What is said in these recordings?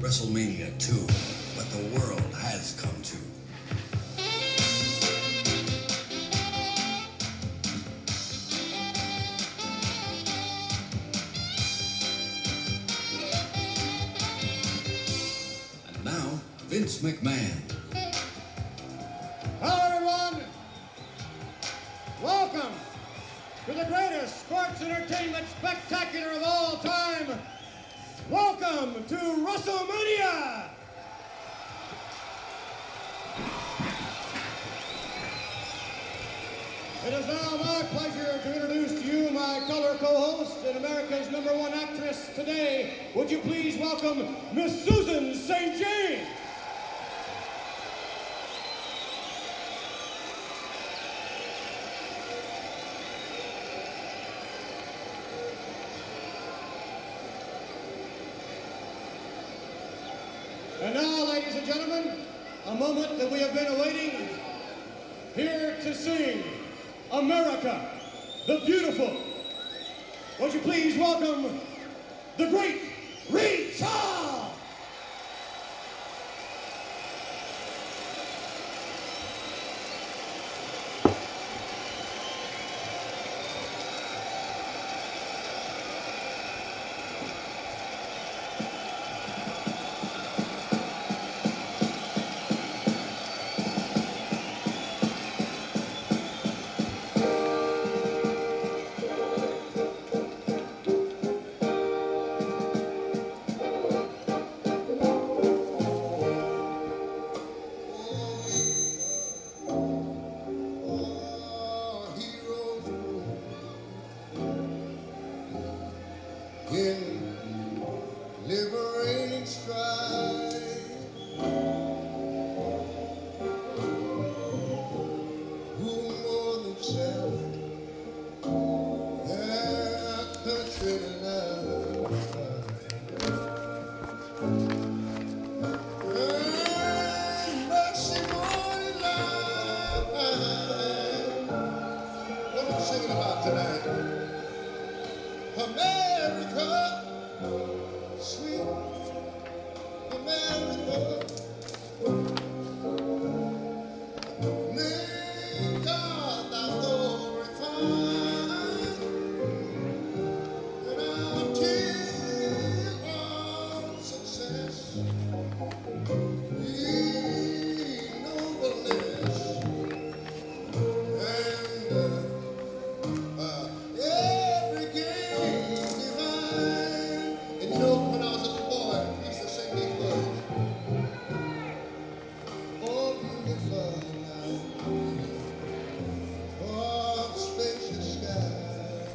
WrestleMania 2, but the world has come to. And now, Vince McMahon. Hello, everyone. Welcome to the greatest sports entertainment spectacular of all time. Welcome to WrestleMania! It is now my pleasure to introduce to you my color co-host and America's #1 actress today. Would you please welcome Miss Susan St. James? And now, ladies and gentlemen, a moment that we have been awaiting. Here to sing America the Beautiful. Would you please welcome the great Reed Shaw! Liberating strife, who more than self, their country love. And mercy more than life. What am I singing about tonight? America. Sweet America, may God thou glorify, and until all success, be nobleness, and every game divine. And you know, when I was a little boy, I used to sing these words. Oh, beautiful night, oh, spacious skies,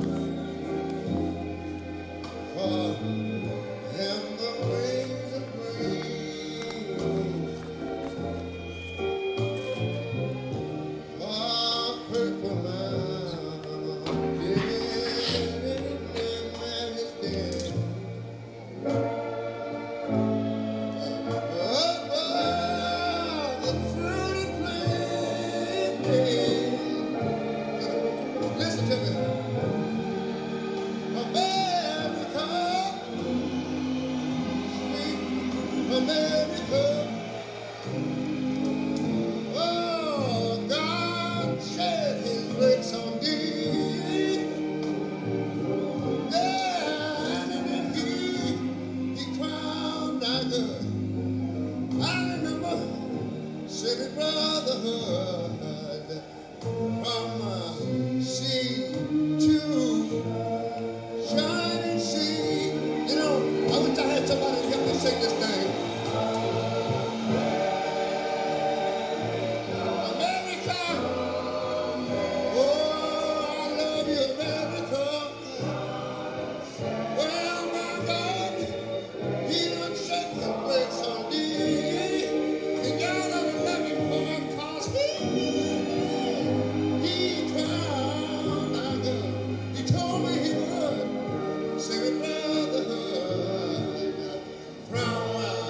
oh, and the wings of green, oh, purple mountain, man is dead. The fruity plantain. Listen to me. America, sweet America. Oh, God shed his grace on thee. Yeah, and he crowned thy good. I remember city brotherhood from sea to shining sea. You know, I wish I had somebody to help me sing this thing. America, oh, I love you, America. Well, my God, he done set the brakes on thee. And God, I love you for him, 'cause he crowned our good. He told me he would. Say, brotherhood, from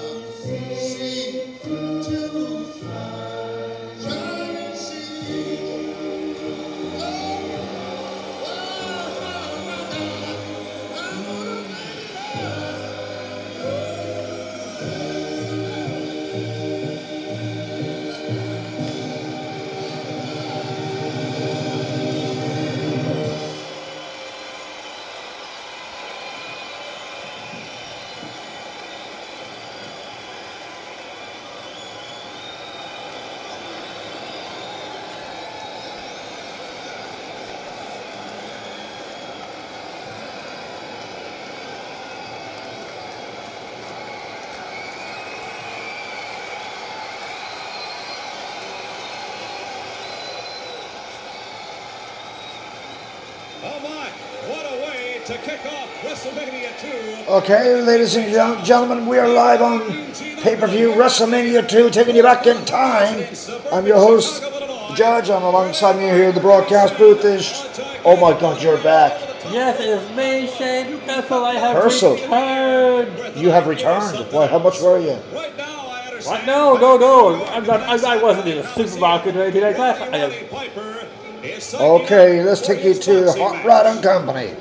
to kick off WrestleMania 2. Okay, ladies and gentlemen, we are live on pay-per-view WrestleMania 2, taking you back in time. I'm your host, Judge, and alongside me here in the broadcast booth is... Oh my God, you're back. Yes, it is me, Shane Purcell. I have Purcell. returned. You have returned. Why, how much were you? Right now, I understand. What? No. I wasn't in a supermarket or anything like that. Okay, let's take you to Hot Rod and Company.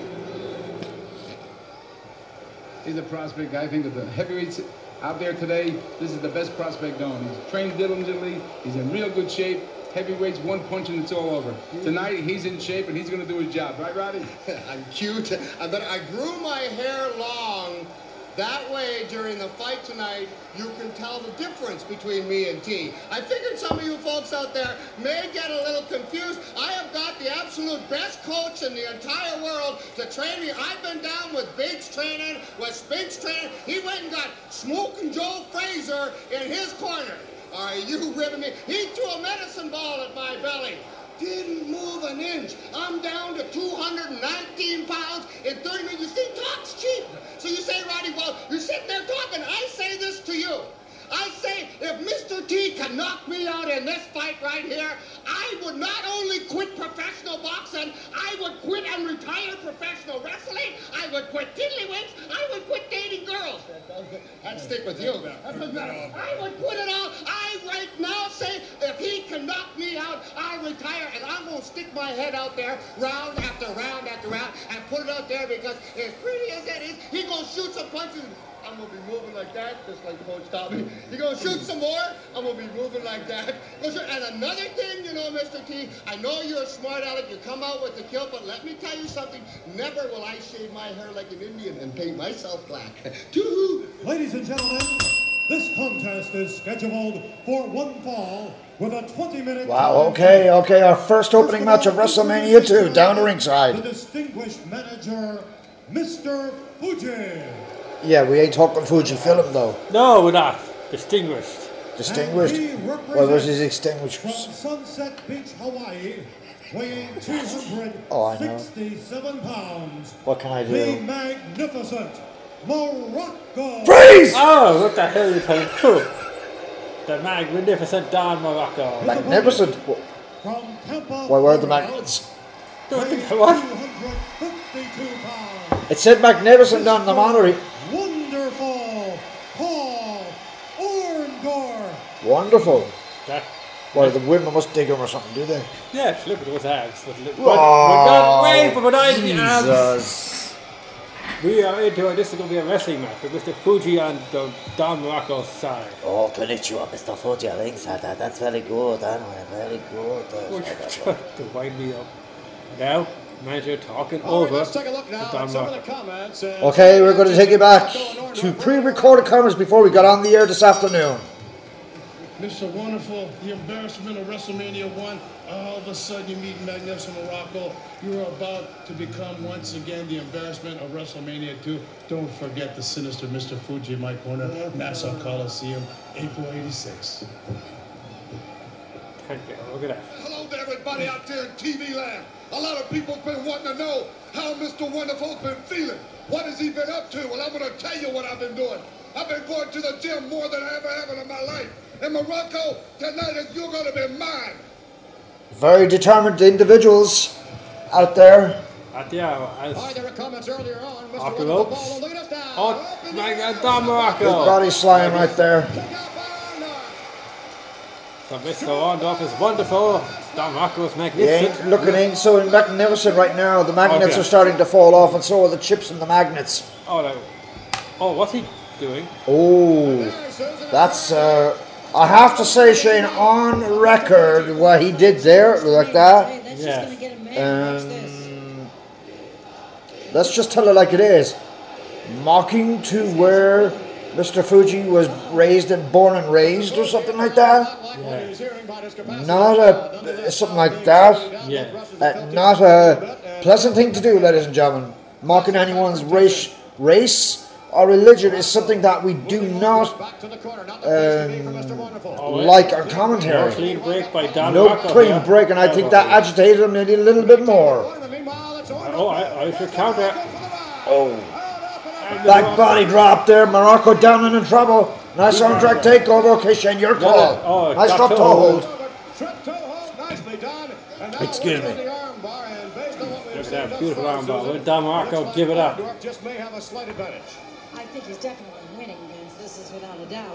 He's a prospect. I think of the heavyweights out there today, this is the best prospect going. He's trained diligently. He's in real good shape. Heavyweights, one punch and it's all over. Tonight, he's in shape and he's going to do his job. Right, Roddy? I'm cute, but I grew my hair long. That way, during the fight tonight, you can tell the difference between me and T. I figured some of you folks out there may get a little confused. I have got the absolute best coach in the entire world to train me. I've been down with Biggs training, with Spinks training. He went and got Smoking Joe Fraser in his corner. Are you ribbing me? He threw a medicine ball at my belly. Didn't move an inch. I'm down to 219 pounds in 30 minutes. You see, talk's cheap. So you say, Roddy, well, you're sitting there talking. I say this to you. I say, if Mr. T can knock me out in this fight right here, I would not only quit professional boxing, I would quit and retire professional wrestling, I would quit tiddlywinks, I would quit dating girls. I'd stick with you. I would quit it all. I right now say, if he can knock me out, I'll retire, and I'm going to stick my head out there round after round after round and put it out there because as pretty as that is, he's going to shoot some punches. I'm going to be moving like that, just like Coach taught me. You're going to shoot some more, I'm going to be moving like that. And another thing, you know, Mr. T, I know you're a smart aleck, you come out with the kill, but let me tell you something. Never will I shave my hair like an Indian and paint myself black. Too-hoo. Ladies and gentlemen, this contest is scheduled for one fall with a 20-minute... Wow, okay, our first opening match of WrestleMania 2, down to ringside. The distinguished manager, Mr. Fuji. Yeah, we ain't talking Fujifilm though. No, we're not. Distinguished. Distinguished? And he Well, where's his represents extinguished? From Sunset Beach, Hawaii, weighing 267 pounds. What can I The do? magnificent Morocco. Freeze! Oh, what the hell are you telling me? The magnificent Don Morocco. Magnificent. From Tampa, Why were the Florida, magnets? weighing What? 252 pounds. It said magnificent on the monitor. Wonderful Paul Orndorff. Wonderful. That, Well, the women must dig him or something, do they? yes, look at those abs. But Oh, we're not in the abs. Jesus. We are into it. This is going to be a wrestling match with Mr. Fuji on the Don Morocco's side. Oh, to lift you up, Mr. Fuji, ringside. That's very good, anyway. Very good. To wind me up. Now, manager talking All right, over let's take a look now Don at some of the Morocco. comments. Okay, we're going to take you back to pre-recorded comments before we got on the air this afternoon. Mr. Wonderful, the embarrassment of WrestleMania 1, all of a sudden you meet Magnificent Morocco. You're about to become once again the embarrassment of WrestleMania 2. Don't forget the sinister Mr. Fuji in my corner, Nassau Coliseum, April 86. Thank you. Look at that. Hello to everybody out there in TV land. A lot of people's been wanting to know how Mr. Wonderful's been feeling. What has he been up to? Well, I'm going to tell you what I've been doing. I've been going to the gym more than I ever have in my life. And Morocco, tonight you're going to be mine. Very determined individuals out there. At the hour, as Hi, there were comments earlier on. Mr. off the Wonderful ropes. Ball will lead us down. Oh, Up in my the God, air. Don His Morocco. body's flying right there. Kick out by Orndorff. So Mr. Orndorff is wonderful. Don Morocco is He magnificent. ain't looking ain't so magnificent right now. The magnets Okay. are starting to fall off, and so are the chips and the magnets. Oh, no. Oh, what's he doing? Oh, that's I have to say, Shane, on record, what he did there, like that. Yeah. Let's just tell it like it is. Mocking to where Mr. Fuji was raised and born and raised, or something like that. Not something like that. Yeah. Not a pleasant thing to do, ladies and gentlemen. Mocking anyone's race or religion is something that we do not like on No commentary. clean break by Don No Morocco. clean here. break, and I think that agitated him maybe a little bit more. Oh, I should counter. Oh. Back body drop there. Morocco down and in trouble. Nice arm drag takeover. Okay, Shane, your call. Oh, nice drop toe hold. Excuse me. There's that beautiful armbar. Will Don Morocco give it up? Just may have a slight advantage. I think he's definitely winning, Vince. This is without a doubt.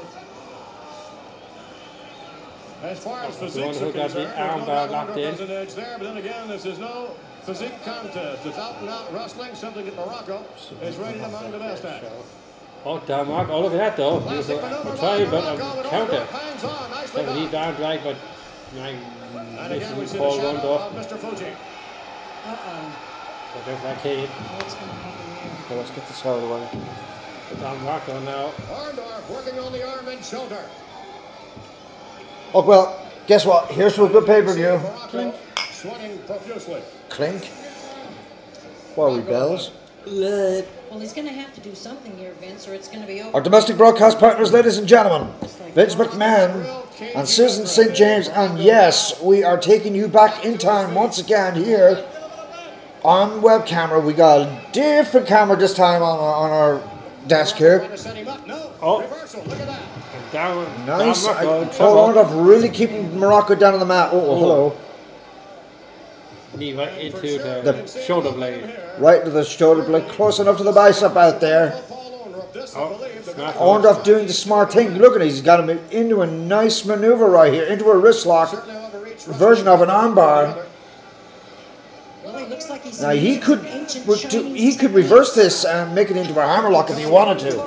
As far as The one physiques who are got the concerned, armbar locked in. there's an edge there, but then again, this is no physique contest. It's out and out wrestling, something that Morocco is rated among the best at. Oh, Don Morocco. Oh, look at that though. There's a try, but a counter. So he's down drag, but And again, we see the Paul shadow round off. of Mr. Fuji. Uh-oh. But there's that cave. What's going to happen here? Okay, let's get this out of the way. Don Morocco now. Orndorff working on the arm and shoulder. Oh, well, guess what? Here's to a good pay-per-view. Morocco sweating profusely. Clink. What are we, bells? Well, he's going to have to do something here, Vince, or it's going to be over. Our domestic broadcast partners, ladies and gentlemen, Vince McMahon and Susan St. James, and yes, we are taking you back in time once again here on web camera. We got a different camera this time on our desk here. Oh, Nice. Paul Orndorff really keeping Morocco down on the mat. Oh, hello. Knee right into the shoulder blade. Right to the shoulder blade, close enough to the bicep out there. Orndorff doing the smart thing. Look at it, he's got him into a nice maneuver right here, into a wrist lock version of an armbar. Well, he looks like he's Now he could reverse this and make it into a hammerlock if he wanted to.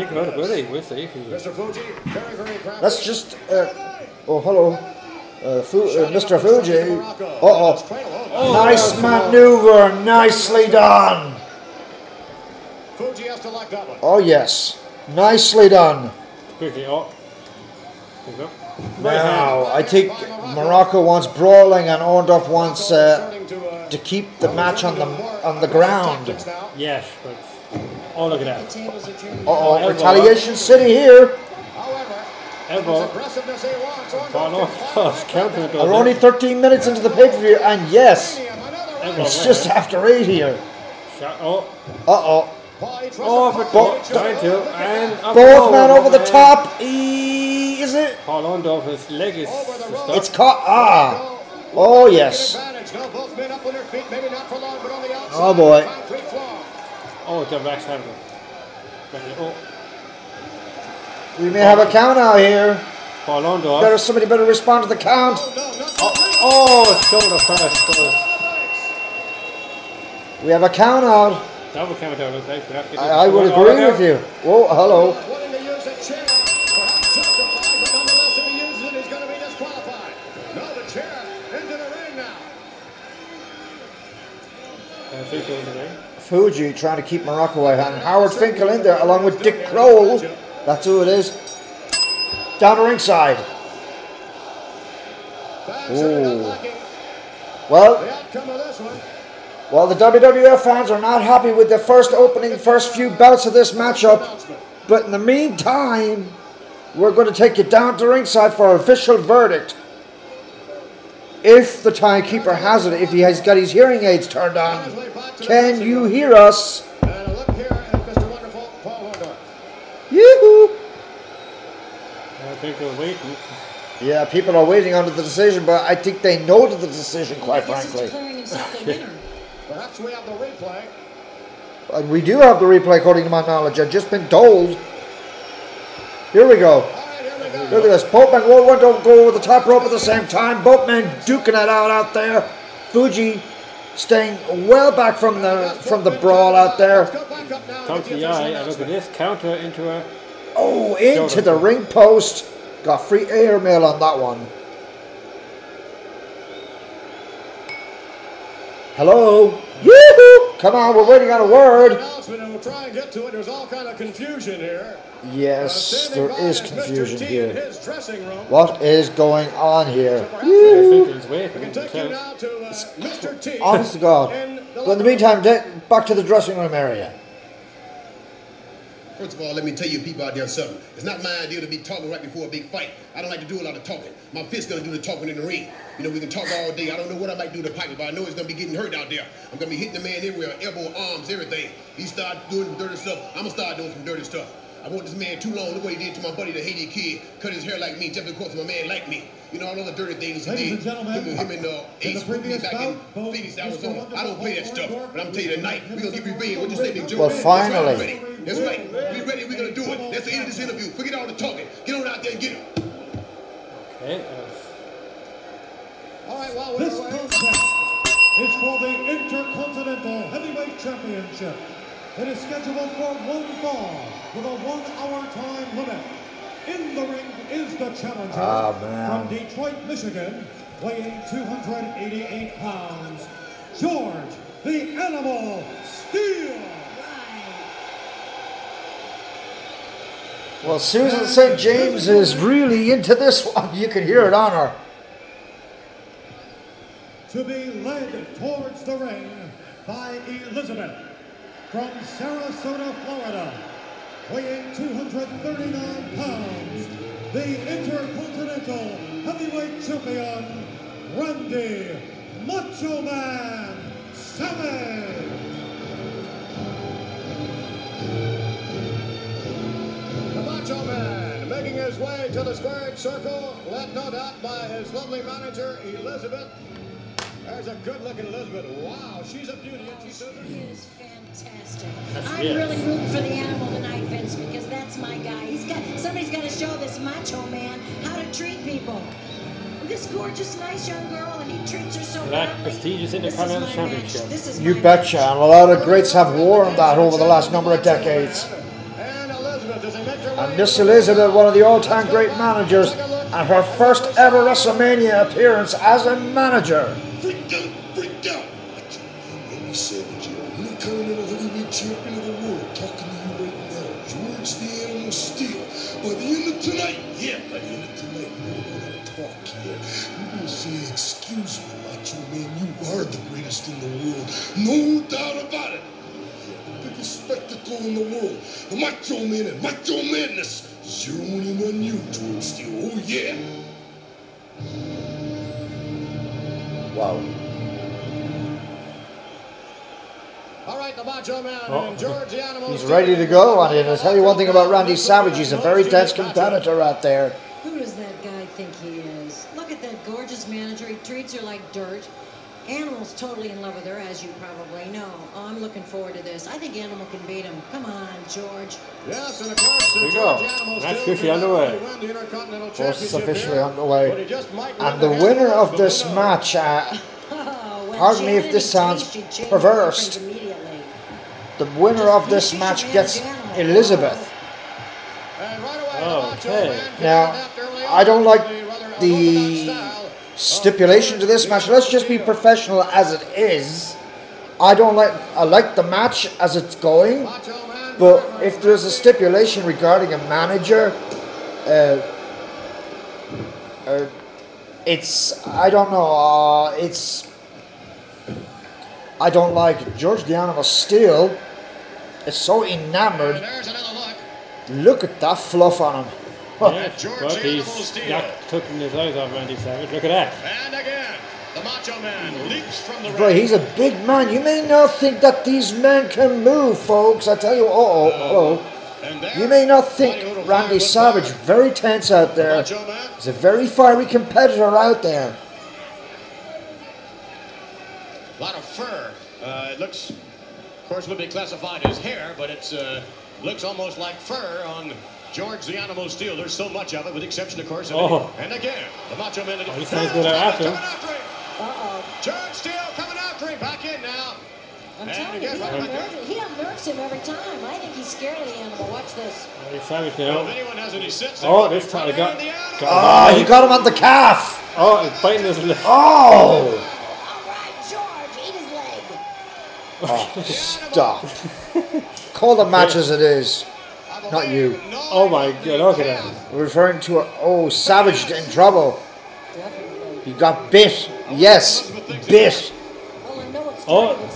Let's just oh hello, Mr. Fuji. Nice maneuver, nicely done. Fuji has to like that one. Oh yes, nicely done. Quickly, oh. Now I think Morocco wants brawling and Orndorff wants to keep the match on the ground. Yes, but oh look at that. Uh-oh, Retaliation City here. Elbow. We're only 13 minutes into the pay-per-view, and yes, it's just after 8 here. Oh. Uh-oh. Oh, but trying to, and both men over the top. Is it? Paul Orndorff, his leg is stuck. It's caught. Ah. Oh, yes. Oh, boy. Oh, the backside. Oh. We may have a count out here. Paul Orndorff. Somebody better respond to the count. Oh, shoulder first. We have a count out. Double count out, okay. I would agree with you. Whoa, hello. Fuji trying to keep Morocco away, and Howard Finkel in there along with Dick Kroll. That's who it is. Down to ringside. Ooh. Well, the WWF fans are not happy with the first few bouts of this matchup. But in the meantime, we're going to take you down to ringside for our official verdict. If the timekeeper has it, if he has got his hearing aids turned on, can you hear us? Yoo-hoo! I think they're waiting. Yeah, people are waiting on the decision, but I think they know the decision, quite frankly. Perhaps we have the replay. And we do have the replay, according to my knowledge. I've just been told. Here we go. Look at this. Both men want to go over the top rope at the same time. Both men duking it out there. Fuji staying well back from the brawl out there. Come to the eye, and look at this. Counter into a... Oh, into the ring post. Got free airmail on that one. Hello? Yoo-hoo! Come on, we're waiting on a word. We'll try and get to it. There's all kind of confusion here. Yes, there is confusion here. What is going on here? Honest to God. But in the meantime, back to the dressing room area. First of all, let me tell you people out there something. It's not my idea to be talking right before a big fight. I don't like to do a lot of talking. My fist's gonna do the talking in the ring. You know, we can talk all day. I don't know what I might do to Piper, but I know he's gonna be getting hurt out there. I'm gonna be hitting the man everywhere, elbow, arms, everything. He start doing some dirty stuff. I'm gonna start doing some dirty stuff. I want this man too long. Look what he did to my buddy, the Haiti kid. Cut his hair like me just because my man like me. You know, all the dirty things he did. Him and Ace put me back in Phoenix, Arizona. I don't play that stuff, but I'm telling you tonight, we're gonna give you revenge. What you say, Big Joe? Well, finally. That's right. We ready. We're gonna do it. That's the end of this interview. Forget all the talking. Get on out there and get it. Okay. All right, well, this contest is for the Intercontinental Heavyweight Championship. It is scheduled for one fall with a 1 hour time limit. In the ring is the challenger from Detroit, Michigan, weighing 288 pounds, George the Animal Steele. Well, Susan St. James is really into this one. You can hear it on her. To be led towards the ring by Elizabeth from Sarasota, Florida, weighing 239 pounds, the Intercontinental Heavyweight Champion, Randy Macho Man Savage. The Macho Man making his way to the squared circle, led no doubt by his lovely manager, Elizabeth. There's a good-looking Elizabeth. Wow, she's a beauty, isn't she, Susan? He is fantastic. I'm really rooting for the Animal tonight, Vince, because that's my guy. Somebody's got to show this Macho Man how to treat people. This gorgeous, nice young girl, and he treats her so That badly. prestigious Intercontinental Championship. You betcha, and a lot of greats have worn that over the last number of decades. And Miss Elizabeth, one of the all-time great managers, and her first ever WrestleMania appearance as a manager. Freaked out. Randy Savage, Intercontinental Heavyweight Champion of the world, talking to you right now. George the Animal Steele. By the end of tonight, by the end of tonight, we're going to talk here. You're going to say, excuse me, Macho Man, you are the greatest in the world. No doubt about it. The biggest spectacle in the world. The Macho Man and Macho Madness. Zeroing in on you, George Steele. Oh, yeah. Wow. All right, the Macho Man and George the Animal. He's ready to go, and I'll tell you one thing about Randy Savage, he's a very dense competitor out there. Who does that guy think he is? Look at that gorgeous manager. He treats her like dirt. Animal's totally in love with her, as you probably know. Oh, I'm looking forward to this. I think Animal can beat him. Come on, George. Yes, and of course, Here we go. Match officially underway. Course is officially underway. And the winner of this match, pardon me if this sounds perverse, the winner of this match gets Elizabeth. Okay. Now, I don't like the stipulation to this match. Let's just be professional as it is. I like the match as it's going, but if there's a stipulation regarding a manager, I don't know, I don't like it. George the Animal Steele is so enamored. Look at that fluff on him. Yeah, but he's not taking his eyes off Randy Savage. Look at that. And again, the Macho Man leaps from the ring. Right, he's a big man. You may not think that these men can move, folks. I tell you, you may not think Randy Savage, very tense out there. He's a very fiery competitor out there. A lot of fur. It looks, of course, would be classified as hair, but it looks almost like fur on George the Animal Steele. There's so much of it, with the exception, of course, of and again, the Macho Man. This guy's good after him. George Steele coming after him. Back in now. I'm telling you, he unnerves him every time. I think he's scared of the Animal. Watch this. Randy Savage now. If anyone has any sense, This time he got he got him on the calf. Oh, he's biting his lip. Oh! All right, George, eat his leg. Oh, stop. Call the match as it is. Not you. Oh my God, look at that. Referring to Savage in trouble. He got bit. Yes, bit. Well, I know it's Oh. but somebody's got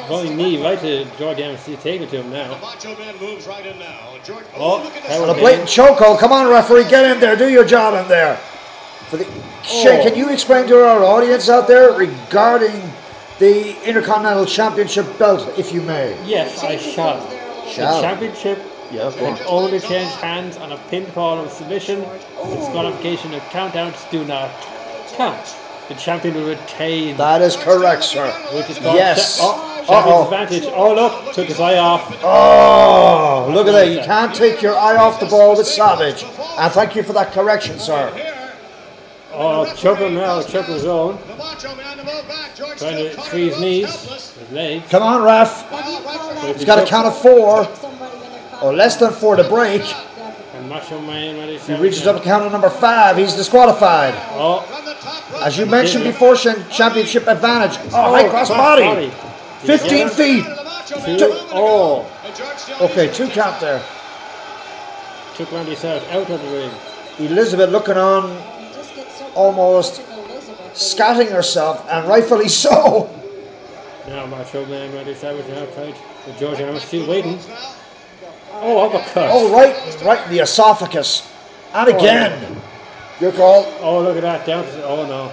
going knee right to George Animal Steel, taking it to him now. Macho Man moves right in now. George, Oh, look at that And was a blatant chokehold. Come on, referee, get in there. Do your job in there. For the Shane, can you explain to our audience out there regarding the Intercontinental Championship belt, if you may? Yes, I shall. The championship can only change hands on a pinfall or submission. Disqualification and countouts do not count. The champion will retain. That is correct, sir. Which is called Yes. champion's advantage. Oh, look, took his eye off. Oh, look at that. You can't take your eye off the ball with Savage. And thank you for that correction, sir. Oh, choke him now, choke his own. Trying to free his knees, his legs. Come on, ref. He's got a count of 4. Or less than 4 to break. And Macho Man, He reaches up to count of number 5. He's disqualified. Oh. As you mentioned before, championship advantage. Oh, high cross body. 15 feet. Oh. Okay, 2 count there. Took Randy Savage out of the ring. Elizabeth looking on, almost scatting herself, and rightfully so. Now Macho Man, Randy Savage outside. The George Animal Steel waiting. Oh, uppercut. Oh, right in the esophagus. And again. Your call. Oh, look at that. Down to, oh no.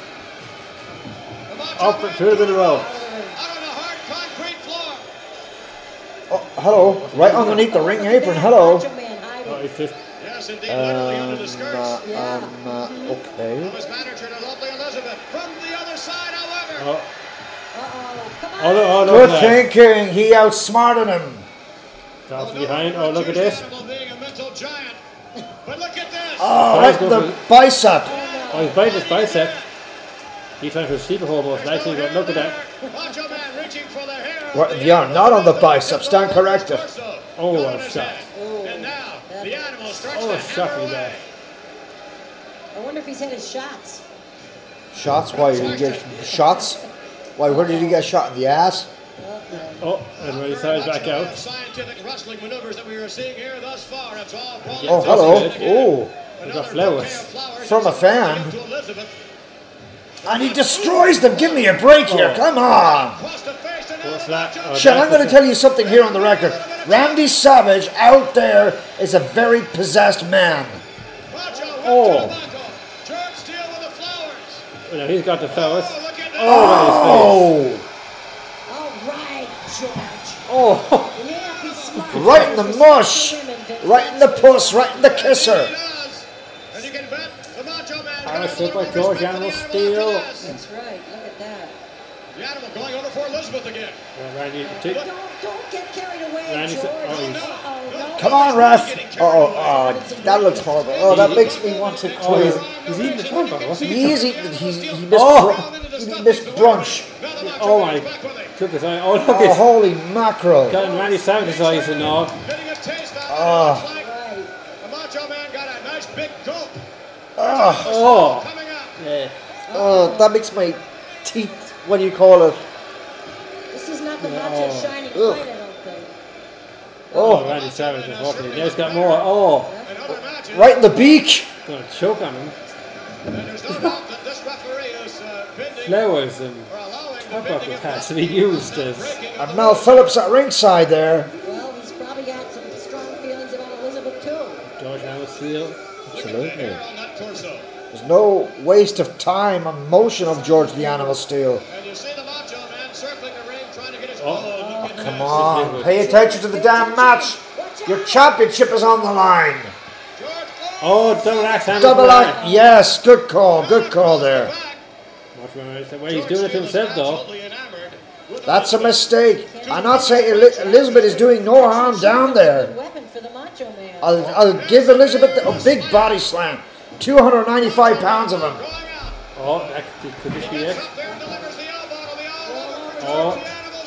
Up through the middle row. Oh, hello. Right underneath the ring apron. Hello. Oh, it's just. Yes, indeed, literally under the skirts. Okay. His manager, the lovely Elizabeth, from the other side, however. Oh. Good thinking. He outsmarted him. That's behind. Oh, look at this. But look at this. Oh, right in the bicep. Oh, he's biting his bicep. He's trying to sleep a hole most likely, but look at that. Macho Man reaching for the hair. Right in the arm, not on the bicep. Stand corrected. Oh, a shot. And now the animal starts Oh, to a shot hammer in the away. back. I wonder if he's had his shots. Shots? Why did he get shots? Why? Where did he get shot in the ass? Oh, and Randy Savage back out. Scientific wrestling maneuvers that we are seeing here thus far. It's all brought Oh, hello. Oh, we got flowers from a fan. And he destroys them. Give me a break here. Come on. What's that? Oh, Shit, I'm going to tell you something here on the record. Randy Savage out there is a very possessed man. Oh. Well, he's got the flowers. Oh. All right, George. Oh. Yeah, be smart. Right in the mush. Right in the puss. Right in the kisser. Slip by George Animal Steel. That's right. Look at that. The animal going over for Elizabeth again. Randy, Don't get carried away, Randy, George. oh, No. Come on, ref. Oh, that looks horrible. Oh, that makes me want to oh, quit. he's eating the turnbuckle, wasn't he? He missed brunch. Oh my, took his eye. Oh, look Oh, at holy mackerel. got in Randy Savage's eyes and all. Oh. The Macho Man got a nice big gulp. Oh. Yeah. Oh, that makes my teeth, what do you call it? This is not the Macho Shining fight, I don't think. Oh, Randy Savage is walking. Now he's got more. Oh. Right in the beak. Gonna choke on him. There's no doubt that this referee is bending Flowers and turnbuckle has to be used as. And Mel Phillips at ringside there. Well, he's probably got some strong feelings about Elizabeth, too. George Animal Steel. Absolutely. There's no waste of time and motion of George the Animal Steel. And you see the Macho Man circling the ring, trying to get his Oh, come on. Pay attention to the damn match. Your championship is on the line. Oh, double axe handle. Double axe. Yes, good call. Good call there. Well, he's doing it to himself, though. That's a mistake. I'm not saying Elizabeth is doing no harm down there. Weapon for the Macho Man. I'll give Elizabeth a big body slam. 295 pounds of him. Oh, that could this be it? Oh.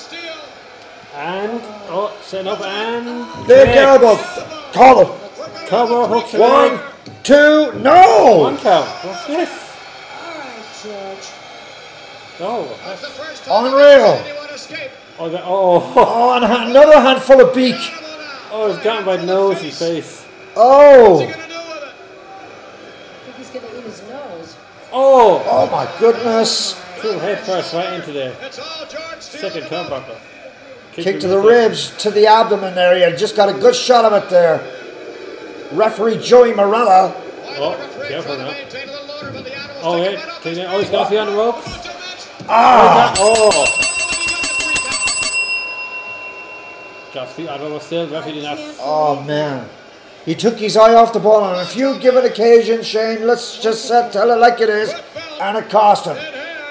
And, set up and... Big elbow. Call it. Cover, hooks it 1, 2, no! 1 count. What's this? All right, George. Oh. Unreal. Oh, and another handful of beak. Oh, it's gotten by the nose and face. Oh. I think he's going to eat his nose. Oh. Oh, my goodness. Threw head first right into the second turnbuckle. Kick to the ribs, to the abdomen area. Just got a good shot of it there. Referee Joey Morella. Oh, careful now. Oh, wait. Oh, he's got to be on the rope. Ah! Oh! Got feet. I don't know, still. Referee did not. Oh, man. He took his eye off the ball on a few given occasions, Shane. Let's just tell it like it is. And it cost him.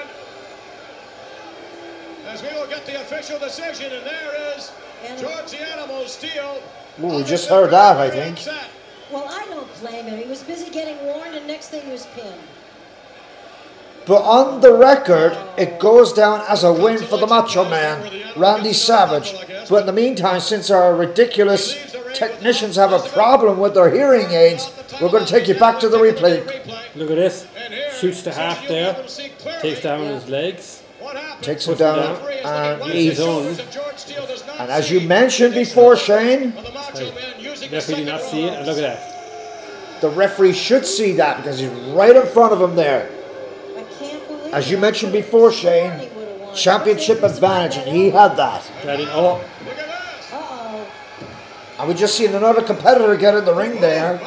As we will get the official decision, and there is George the Animal Steele. Ooh, we just heard that, I think. Well, I don't blame him. He was busy getting warned, and next thing he was pinned. But on the record, it goes down as a win for the Macho Man, Randy Savage. But in the meantime, since our ridiculous technicians have a problem with their hearing aids, we're going to take you back to the replay. Look at this. Shoots to half there. Takes down his legs. Takes him down and he's on. And as you mentioned before, Shane, the referee did not see it, and look at that. The referee should see that because he's right in front of him there. As you mentioned before, Shane, championship advantage, and he had that. Oh. And we just seen another competitor get in the ring there.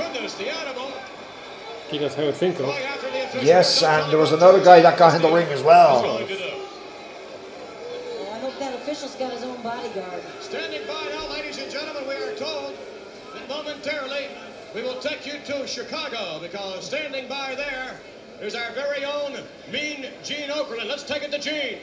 He goes, how I think of. Yes, and there was another guy that got in the ring as well. I hope that official's got his own bodyguard. Standing by now, ladies and gentlemen, we are told that momentarily we will take you to Chicago, because standing by there is our very own Mean Gene Okerlund. Let's take it to Gene.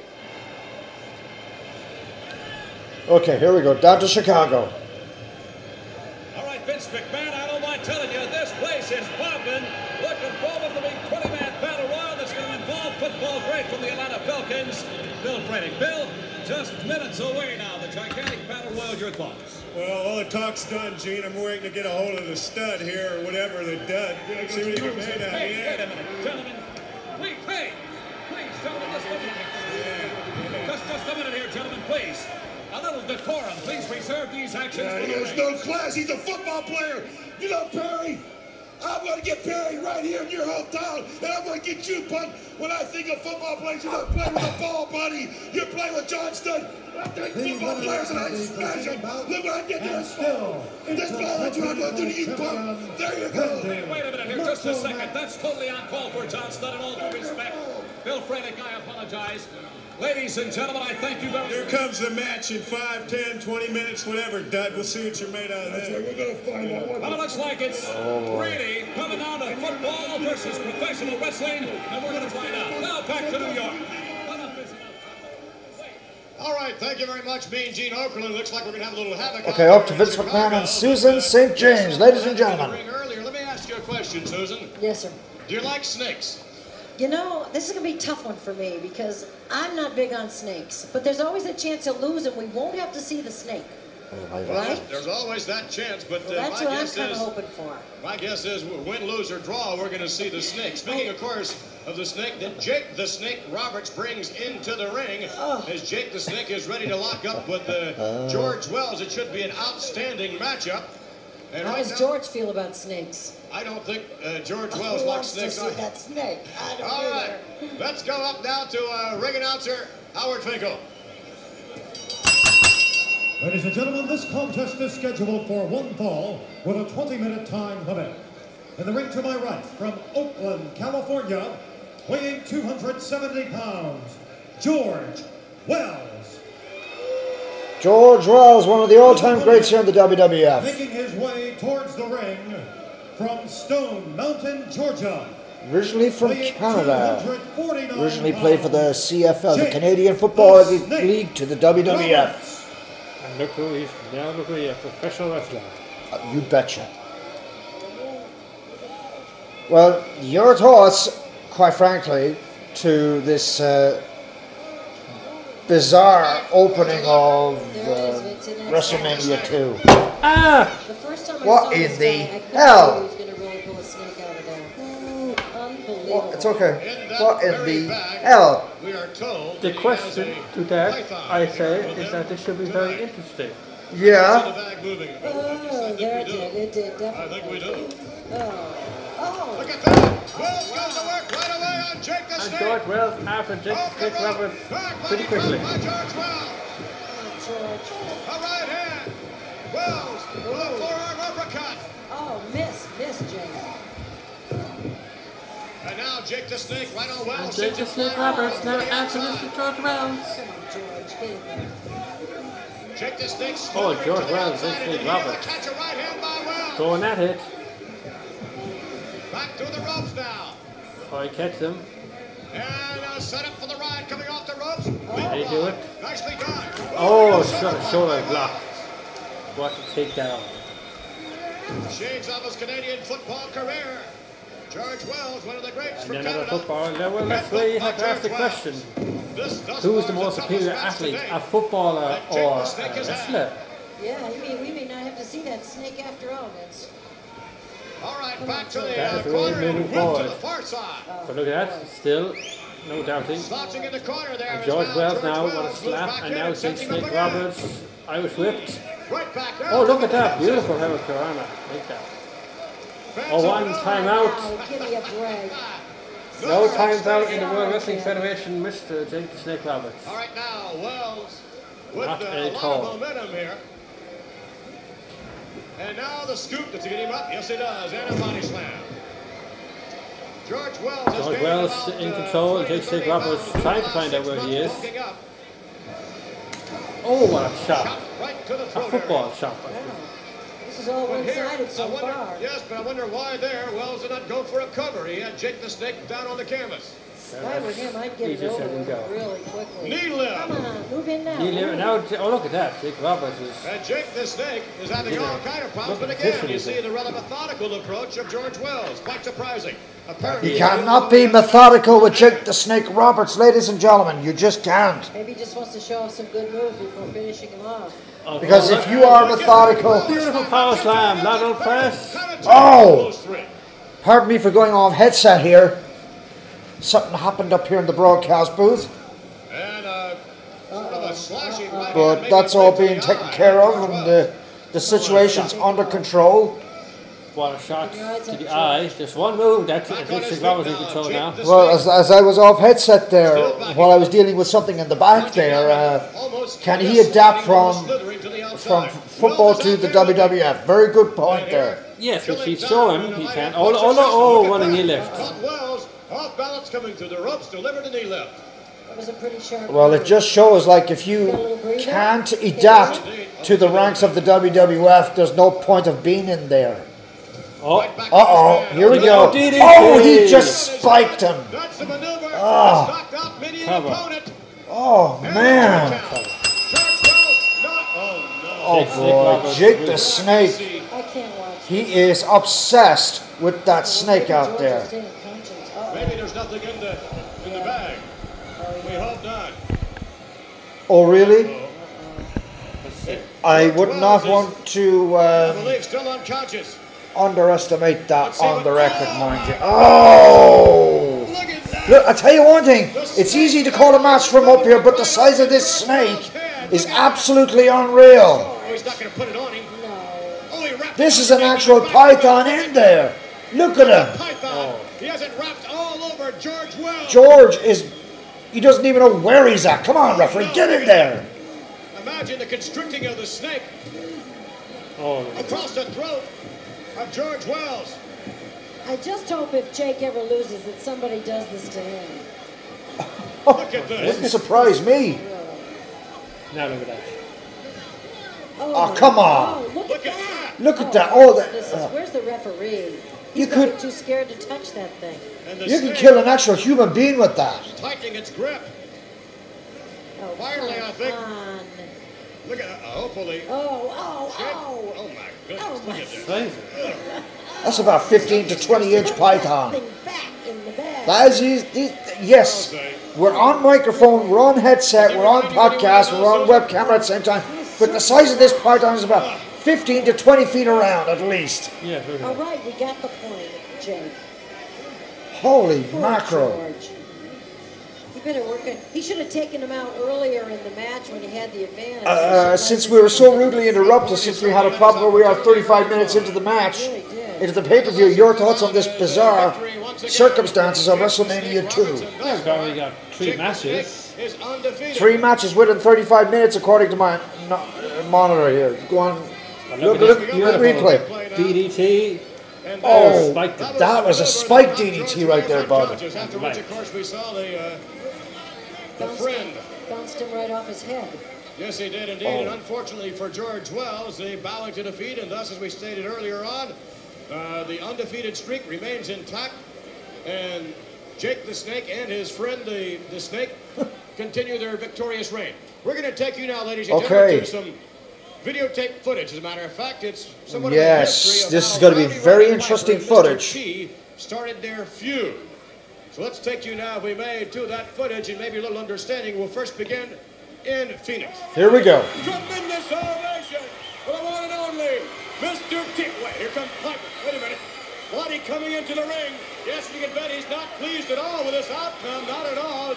Okay, here we go. Down to Chicago. All right, Vince McMahon, I don't mind telling you, this place is bumping. Looking forward to the 20-man battle royal that's going to involve football great from the Atlanta Falcons, Bill Fredick. Bill, just minutes away now, the gigantic battle royal. Your thoughts? Well, all the talk's done, Gene. I'm waiting to get a hold of the stud here, or whatever, the dud. See what he can make out. Hey, wait a minute, gentlemen. Please, gentlemen, just a minute. Just a minute here, gentlemen, please. A little decorum. Please reserve these actions for the He has ring. no class. He's a football player. You know, Perry, I'm going to get Perry right here in your hometown, and I'm going to get you, Punk. When I think of football players, you're not playing with a ball, buddy. You're playing with John Studd. I take football players and I smash them. Look what I get to this ball. This ball, that's what I'm going to do to you, Punk. There you go. Wait a minute here, just a second. That's totally uncalled for, John Studd, in all due respect. Bill Fredick, I apologize. Ladies and gentlemen, I thank you very much. Here comes the match in 5, 10, 20 minutes, whatever, Dud. We'll see what you're made out of That's that. right. We're going to find out. Well, it looks like it's really coming down to football versus professional wrestling, and we're going to find out. Now back to New York. All right, thank you very much, Mean Gene Okerlund. Looks like we're going to have a little havoc. Okay, up to Vince McMahon and Susan St. James, ladies and gentlemen. Earlier, let me ask you a question, Susan. Yes, sir. Do you like snakes? You know, this is going to be a tough one for me because I'm not big on snakes. But there's always a chance to lose and we won't have to see the snake. Right? There's always that chance, but Well, that's my what I'm guess kind of is, hoping for. my guess is win, lose, or draw, we're going to see the snake. Speaking, of course, of the snake that Jake the Snake Roberts brings into the ring, as Jake the Snake is ready to lock up with George Wells. It should be an outstanding matchup. And How right does now, George feel about snakes? I don't think George Wells Who likes wants to snakes. see that snake? I don't All right, either. let's go up now to ring announcer Howard Finkel. Ladies and gentlemen, this contest is scheduled for one fall with a 20-minute time limit. In the ring to my right, from Oakland, California, weighing 270 pounds, George Wells. George Wells, one of the all-time greats here in the WWF. Making his way towards the ring from Stone Mountain, Georgia. Originally from Canada. 249 Originally played for the CFL, the Canadian Football League, to the WWF. And look who he is now. Look who he is, a professional wrestler. You betcha. Well, your thoughts, quite frankly, to this bizarre opening of WrestleMania 2. The first time I saw What this in guy, the I couldn't hell? believe he was going to really pull a snake out of there. Unbelievable. What? It's okay. What in the hell? We are told The question to that, I say, is that this should be very interesting. Yeah. Oh, there it did. It did, definitely. I think we do. Oh. Look at that. Wells goes to work right away on Jake the And Snake. George Wells after Jake the Snake Roberts pretty quickly. By George Wells. George. A right hand. Wells with a forearm uppercut. Oh, miss, Jake. And now Jake the Snake right on Wells. And Jake the Snake Roberts now after Mr. George Wells. Come on, George, get in there. Jake the Snake. Oh, George Wells, Jake the Snake Roberts. Catch a right hand by Wells. Going at it. Back to the ropes now. Oh, he catch them. And a setup for the ride coming off the ropes. They do it. Nicely done. Oh, shoulder block. What to take down. Shades of his Canadian football career. George Wells, one of the greats for And Canada. another footballer. Well, that's where you have to ask the question. Who is the more superior athlete, a footballer or a wrestler? Yeah, we may not have to see that snake after all, Vince. All right, back to the That is corner really and moving whip to forward. the far side. But look at that, still, no doubting. Slouching in the corner there. And is George Wells George now, Wells. what a Moves slap, back and in now and Jake sets him up Snake again. Roberts, Irish whipped. Right back now. Oh, look at that, beautiful Hurricanrana. Take that. Oh, one time out. Oh, give me a break. No times out in the World Wrestling Federation, Mr. Jake the Snake Roberts. All right, now Wells with Not a at lot all. of momentum here. And now the scoop to get him up. Yes, he does. And a body slam. George Wells has George gained Wells about, in control, and Jake Snake Roberts trying to find out where he is. Oh, what a shot. Right to the A throat football area. shot. This is all But here, one-sided so I wonder, far. yes, but I wonder why there Wells did not go for a cover. He had Jake the Snake down on the canvas. If I were him, I'd get He it just over let him with go. really quickly. Knee lift. Come on, move in now. Now, oh, look at that. Jake Roberts is. And Jake the Snake is having all kind of problems, but Look at again, this you one. see the rather methodical approach of George Wells. Quite surprising. Apparently, You cannot be methodical with Jake the Snake Roberts, ladies and gentlemen. You just can't. Maybe he just wants to show off some good moves before finishing him off. Because if you are methodical... Beautiful power slam, lateral press. Oh! Pardon me for going off headset here. Something happened up here in the broadcast booth. And sort of a slashing right But hand, that's making all it right being to the taken eye. care of and the situation's under control. What a shot to the eye. Just one move. That's it. Jake Snake Roberts in control now. Well, as I was off headset there, while I was dealing with something in the back there, can he adapt from football to the WWF? Very good point there. Yes, if he's showing, he can. Oh, what a knee lift. Caught Wells off balance coming through the ropes, delivered a knee lift. That was a pretty sharp Well, it move. just shows like if you can't adapt to the ranks of the WWF, there's no point of being in there. Uh-oh, here we go. DDT. Oh, he just spiked him. That's the maneuver. Oh. Knocked out many Cover. opponent. Oh, man. George Wells not. Oh, boy. Jake the Snake. I can't watch. He is obsessed with that snake out there. Maybe there's nothing in the bag. We hope not. Oh, really? I would not want to I believe still unconscious. underestimate that on the record, mind you. Oh! Look, I tell you one thing. It's easy to call a match from up here, but the size of this snake is absolutely unreal. Oh, he's not going to put it on him. Oh, he wrapped This is an actual python in there. Look at him. python. He has it wrapped all over George Wells. George is... He doesn't even know where he's at. Come on, referee, get in there. Imagine the constricting of the snake Oh, across the throat of George Wells. I just hope if Jake ever loses that somebody does this to him. Look at this. Wouldn't surprise me. now look at that. Oh, come on. Oh, look at that. Look at that. Oh, Where's the referee? You He's probably could- too scared to touch that thing. And the You can snake kill an actual human being with that. tightening its grip. Oh, Finally, I think. come on. Look at that. Hopefully. Oh, Oh my goodness. Look at this. That's about 15 to 20 inch python. back in the bag. That is, yes, we're on microphone, we're on headset, we're on podcast, we're on web camera at the same time. But the size of this python is about 15 to 20 feet around at least. Yeah, look at All that. right, we got the point, Jake. Holy Poor mackerel. George. He better work it. He should have taken him out earlier in the match when he had the advantage. Since we were so rudely interrupted, since we had a problem where we are 35 minutes into the match, into the pay-per-view, your thoughts on this bizarre circumstances of WrestleMania 2? Yeah, we've already got 3 matches. Is undefeated. 3 matches within 35 minutes, according to monitor here. Go on. Look at replay. DDT. Oh, that was a spike DDT right there, bud. After which, of course, we saw the friend. Bounced him right off his head. Yes, he did indeed. And unfortunately for George Wells, the bowing to defeat, and thus, as we stated earlier on, the undefeated streak remains intact. And Jake the Snake and his friend, the Snake, continue their victorious reign. We're going to take you now, ladies and gentlemen, to some videotape footage. As a matter of fact, it's somewhat of a history of this is how going to be Rowdy very Roddy interesting Piper and Mr. footage. T started their feud. So let's take you now, if we may, to that footage, and maybe a little understanding. We'll first begin in Phoenix. Here we go. Tremendous ovation for the one and only Mr. T. Wait, here comes Piper. Wait a minute. Roddy coming into the ring. Yes, you can bet he's not pleased at all with this outcome. Not at all.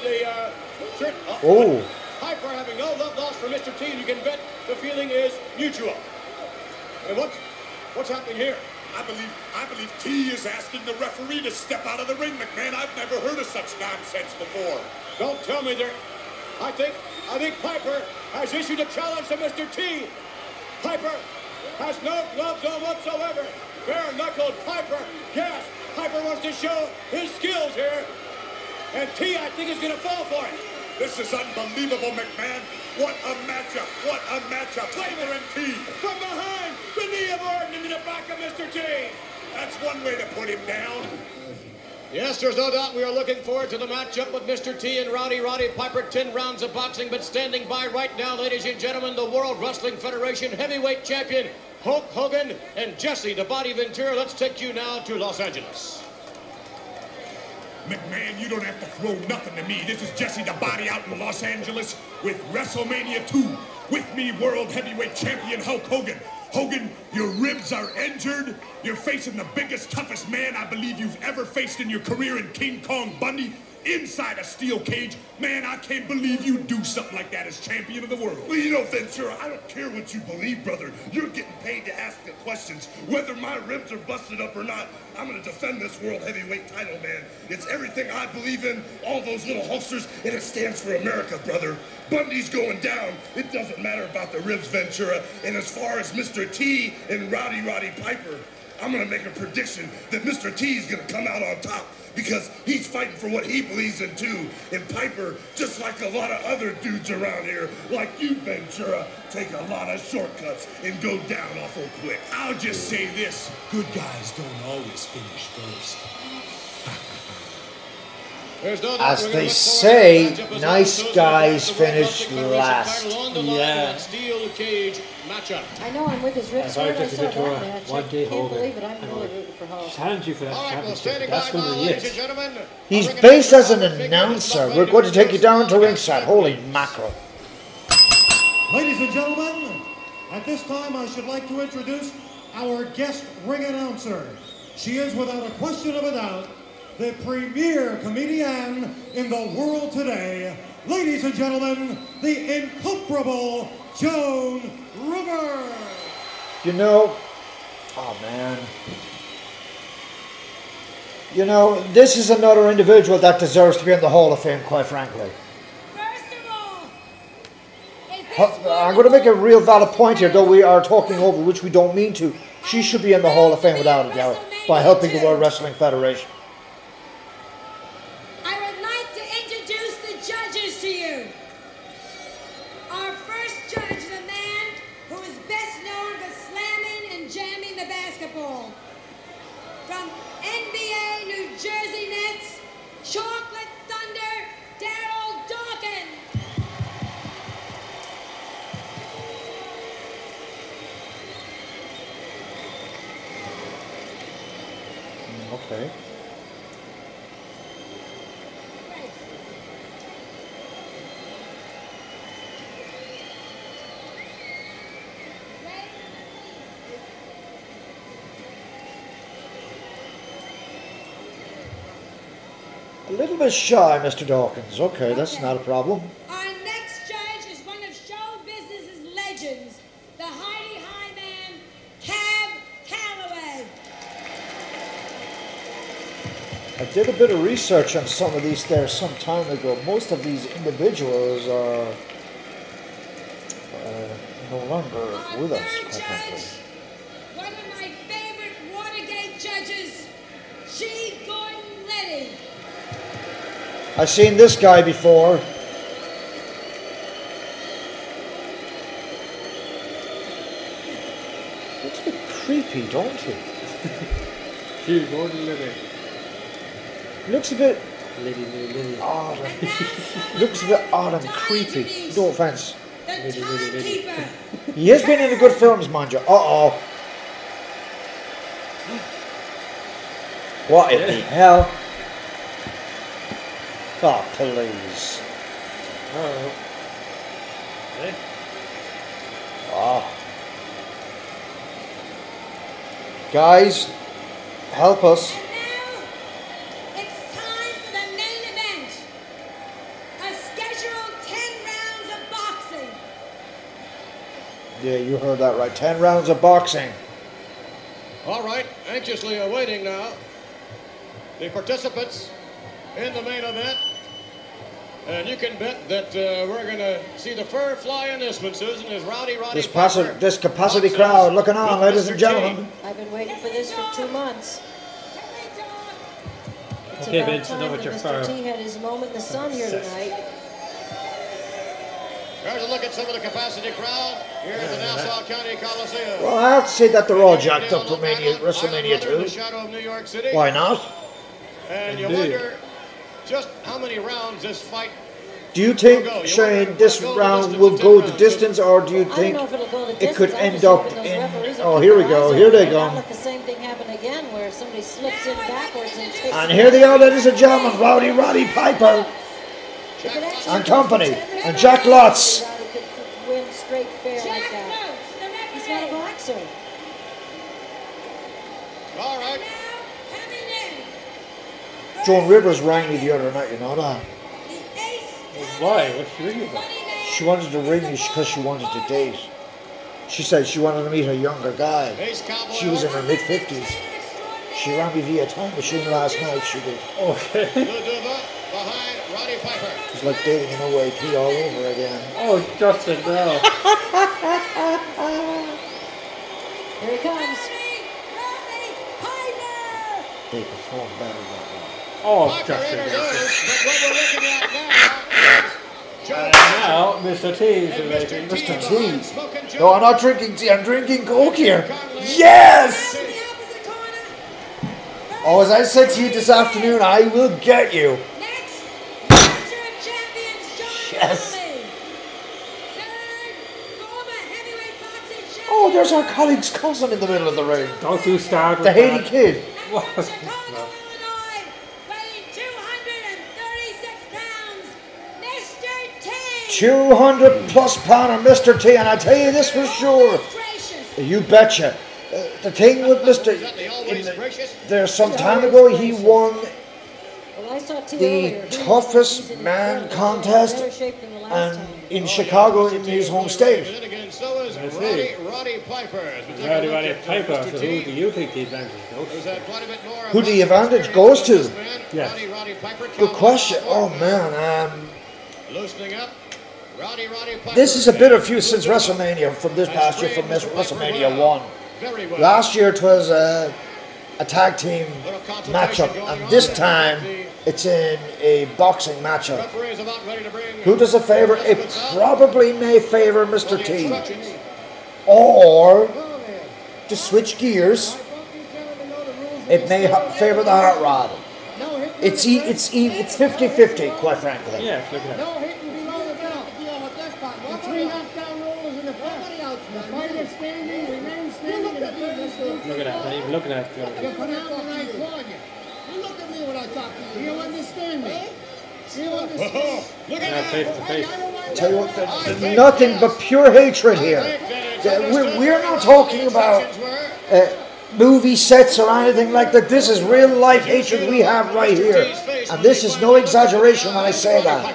Piper having no love lost for Mr. T, and you can bet the feeling is mutual. And what's happening here? I believe T is asking the referee to step out of the ring, McMahon. I've never heard of such nonsense before. Don't tell me there. I think Piper has issued a challenge to Mr. T. Piper has no gloves on whatsoever. Bare-knuckled Piper. Yes, Piper wants to show his skills here. And T, I think, is going to fall for it. This is unbelievable, McMahon. What a matchup. What a matchup. Piper and T. From behind, the knee of Orton into the back of Mr. T. That's one way to put him down. Yes, there's no doubt we are looking forward to the matchup with Mr. T and Roddy Piper. 10 rounds of boxing, but standing by right now, ladies and gentlemen, the World Wrestling Federation heavyweight champion, Hulk Hogan, and Jesse the Body Ventura. Let's take you now to Los Angeles. McMahon, you don't have to throw nothing to me. This is Jesse the Body out in Los Angeles with WrestleMania 2. With me, World Heavyweight Champion Hulk Hogan. Hogan, your ribs are injured. You're facing the biggest, toughest man I believe you've ever faced in your career in King Kong Bundy. Inside a steel cage. Man, I can't believe you do something like that as champion of the world. Well, you know, Ventura, I don't care what you believe, brother. You're getting paid to ask the questions. Whether my ribs are busted up or not, I'm going to defend this world heavyweight title, man. It's everything I believe in, all those little holsters, and it stands for America, brother. Bundy's going down. It doesn't matter about the ribs, Ventura. And as far as Mr. T and Roddy Piper, I'm going to make a prediction that Mr. T is going to come out on top, because he's fighting for what he believes in too. And Piper, just like a lot of other dudes around here, like you, Ventura, take a lot of shortcuts and go down awful quick. I'll just say this, good guys don't always finish first. As they say, nice guys finish last. Yeah. Steel cage matchup. I know I'm with his ribs. If I I took saw it to that her match. one I day, can't Hogan, believe it. I'm and really I rooting for Hulk. challenge you for that All right, well, championship. standing That's by going to now, be ladies and it. gentlemen. He's based as an announcer. We're going to take you down to ringside. Holy mackerel. Ladies and gentlemen, at this time I should like to introduce our guest ring announcer. She is, without a question of a doubt, the premier comedian in the world today. Ladies and gentlemen, the incomparable Joan Rivers. You know, oh man. You know, this is another individual that deserves to be in the Hall of Fame, quite frankly. I'm going to make a real valid point here, though we are talking over, which we don't mean to. She should be in the Hall of Fame without a doubt, by helping the World Wrestling Federation. I would like to introduce the judges to you. Our first judge is a man who is best known for slamming and jamming the basketball. From NBA New Jersey Nets, Chocolate Thunder, Daryl Dawkins. Okay. A little bit shy, Mr. Dawkins. Okay, that's not a problem. Our next judge is one of show business's legends, the Heidi High Man, Cab Calloway. I did a bit of research on some of these there some time ago. Most of these individuals are, longer with us, quite frankly. One of my favorite Watergate judges, G. Gordon Liddy. I've seen this guy before. Looks a bit creepy, don't he? G. Gordon Liddy. Looks a bit Liddy. odd. Looks a bit odd and creepy. No offense. Liddy. He has been in the good films, mind you. Uh-oh. What in the hell? Oh, please. Oh. Oh. Guys, help us. It's time for the main event. A scheduled 10 rounds of boxing. Yeah, you heard that right. 10 rounds of boxing. All right, anxiously awaiting now the participants in the main event. And you can bet that we're going to see the fur fly in this one, Susan, is Roddy Piper. This capacity crowd looking on, ladies and gentlemen. I've been waiting for this for 2 months. It's Okay, about Vince, time know what that your Mr. fire. T had his moment in the sun here tonight. There's a look at some of the capacity crowd here at the Nassau County Coliseum. Well, I have to say that they're all jacked up for WrestleMania 2. Why not? And you wonder just how many rounds this fight. Do you think, Shane, this round will go the distance, or do you think it could end up in... Oh, here we go. Here they go. Let the same thing happen again, where somebody slips in backwards and takes. And here they are, ladies and gentlemen, Roddy Piper and company, and Jack Lotz. Win straight fair like that. He's not a boxer. All right. Joan Rivers rang me the other night, you know that? Why? What's she ringing about? She wanted to ring me because she wanted to date. She said she wanted to meet a younger guy. She was in her mid-50s. She rang me via time machine last night, she did. Okay. Behind Roddy Piper. It's like dating an OAP all over again. Oh, Justin, no. Here he comes. They perform better than that. Oh, Justin. Now, Mr. T is awaiting. Mr. T. No, I'm not drinking tea, I'm drinking Coke here. Yes! Oh, as I said to you this afternoon, I will get you. Yes. Oh, there's our colleague's cousin in the middle of the ring. Don't you start with the Haiti that. kid. What? No. 200 plus pounder Mr. T, and I tell you this for sure. You betcha. The thing with Mr. There's some time ago he won the toughest man contest and in Chicago in his home state. Roddy Piper. Roddy Piper. So who do you think the advantage goes to? Who the advantage goes to? Yes. Good question. Oh man. Loosening up. Roddy Piper. This is a bit of few since WrestleMania from this past year, from WrestleMania 1. Last year it was a tag team matchup, and this time it's in a boxing matchup. Who does it favor? It probably may favor Mr. T. Or, to switch gears, it may favor the Hot Rod. It's 50-50, quite frankly. Yeah, look at that. Look at that, not even looking at it. You put out the right corner. You look at me when I talk to you. You understand me? You understand? Look at face to face. Tell you what, there's nothing but pure hatred here. We're not talking about movie sets or anything like that. This is real life hatred we have right here. And this is no exaggeration when I say that.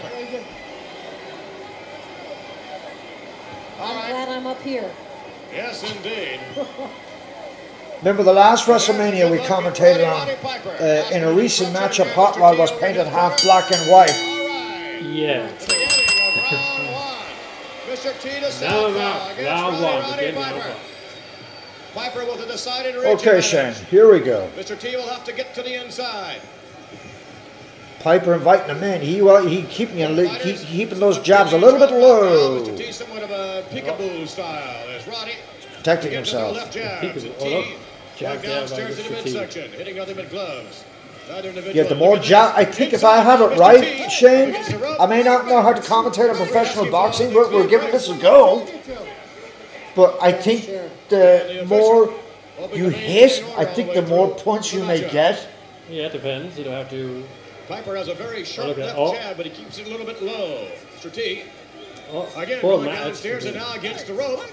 I'm glad I'm up here. Yes, indeed. Remember the last WrestleMania we commentated on, in a recent matchup, Hot Rod was painted half black and white. Yeah. Mr. T to Now southpaw against round one. Roddy Again, Piper. Piper with a decided reach Okay, Shane, advantage. here we go. Mr. T will have to get to the inside. Piper inviting him in. He keeping those jabs a little bit low. Mr. T somewhat of a peekaboo style as Roddy Protecting begins with the himself. left jabs. And Hold T up. going Jab there by downstairs to the Mr. T. midsection, hitting nothing but gloves. Neither individual Yeah, the more looking jab. I at think if inside I have it Mr. right, T Shane, against the rope. I may not know how to commentate on professional boxing, but we're giving this a go. But I think the more you hit, I think the more points you may get. Yeah, it depends. You don't have to. Piper has a very sharp Look at- left jab, but he keeps it a little bit low. Mr. T again Poor going Matt. downstairs and now against the rope.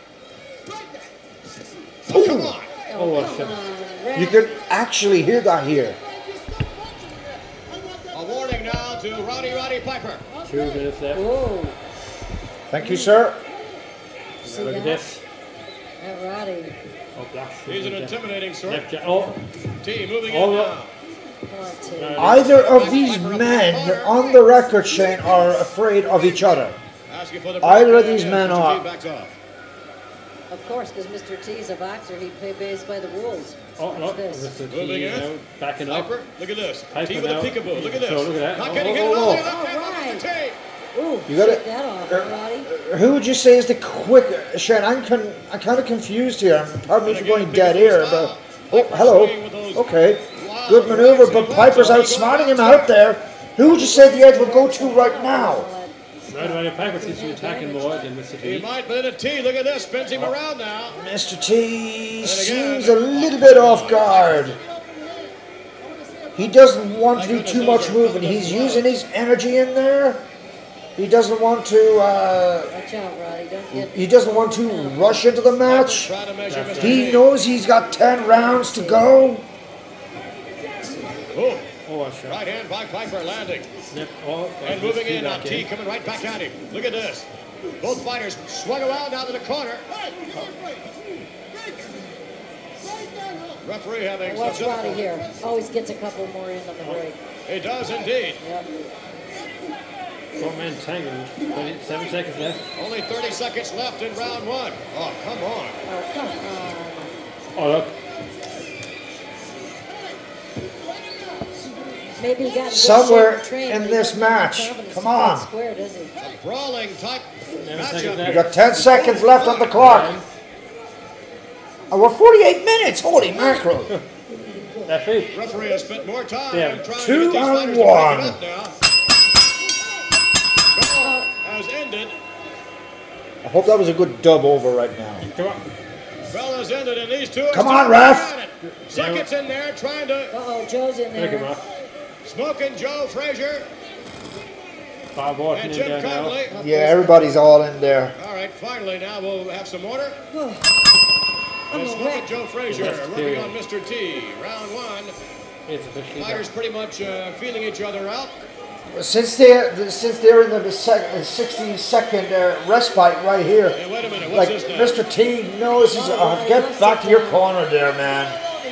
Ooh. Come on. Oh, what shot. You can actually hear that here. A warning now to Roddy Piper. 2 minutes left. Whoa. Thank you, sir. See Look at that? this. That Roddy. Oh, black. He's an intimidating sort. Left jab. Oh, T moving Oh, in no. now. Come on, T. Either of these men on the record, Shane, are afraid of each other. Asking for the Either of break, these and men Mr. T are. backs off. Of course, because Mr. T's a boxer, he plays by the rules. oh, no. Watch this. Mr. T Moving in. now backing up. Piper, look at this. Piper T with a now. peekaboo. Look at this. So look at that. Not Oh, getting oh, hit oh, at all. oh. Left hand by Alright. Mr. T. Ooh, You got shake it. that off, Roddy. Who would you say is the quick? Shane, I'm kind of confused here. Pardon me for going dead here, but oh, hello. Okay, good maneuver, but Piper's outsmarting him out there. Who would you say the edge will go to right now? Roddy Piper seems to be attacking more than Mr. He T. might let a T. Look at this. Spins him around now. Mr. T seems a little bit off guard. He doesn't want to do too much movement. He's using his energy in there. He doesn't want to. Watch out, Roddy. Don't get. He doesn't want to rush into the match. Trying to measure Mr. He T. knows he's got 10 rounds to go. Boom. Oh, what shot. Right hand by Piper landing. Yep. Oh, And moving in now. T coming right back at him. Look at this. Both fighters swung around down to the corner. Referee having Watch some Roddy difficulty. here. Always gets a couple more in on the break. He does indeed. Yep. 4 men tangled. 27 seconds left. Only 30 seconds left in round one. Oh, come on. Oh, come on. Oh, look. Maybe he got in good Somewhere shape and trained, in but he this doesn't have match. confidence Come to fight on. Square, does he? A brawling type 11 seconds matchup. We left. got 10 seconds left on the clock. Oh, we're 48 minutes. Holy mackerel. That's it. Referee has spent more time Yeah. trying to 2 get these on fighters to 1. break it up now. Bell has ended. I hope that was a good dub over right now. Come on. Bell has ended, and these two are Come still on, ref. at it. Seconds in there trying to Uh-oh, Joe's in Take him there. off. smoking Joe Frazier Bob Orton and in Jim there now. Conley. Yeah, everybody's all in there. All right, finally now we'll have some order. I'm And a smoking wreck. Joe Frazier Yes, working period. on Mr. T. Round one. It's officially Fighters done. pretty much feeling each other out. Since they're in the 60-second respite right here, Hey, wait a minute, like what's this now? Mr. T knows he's get back to your corner there, man.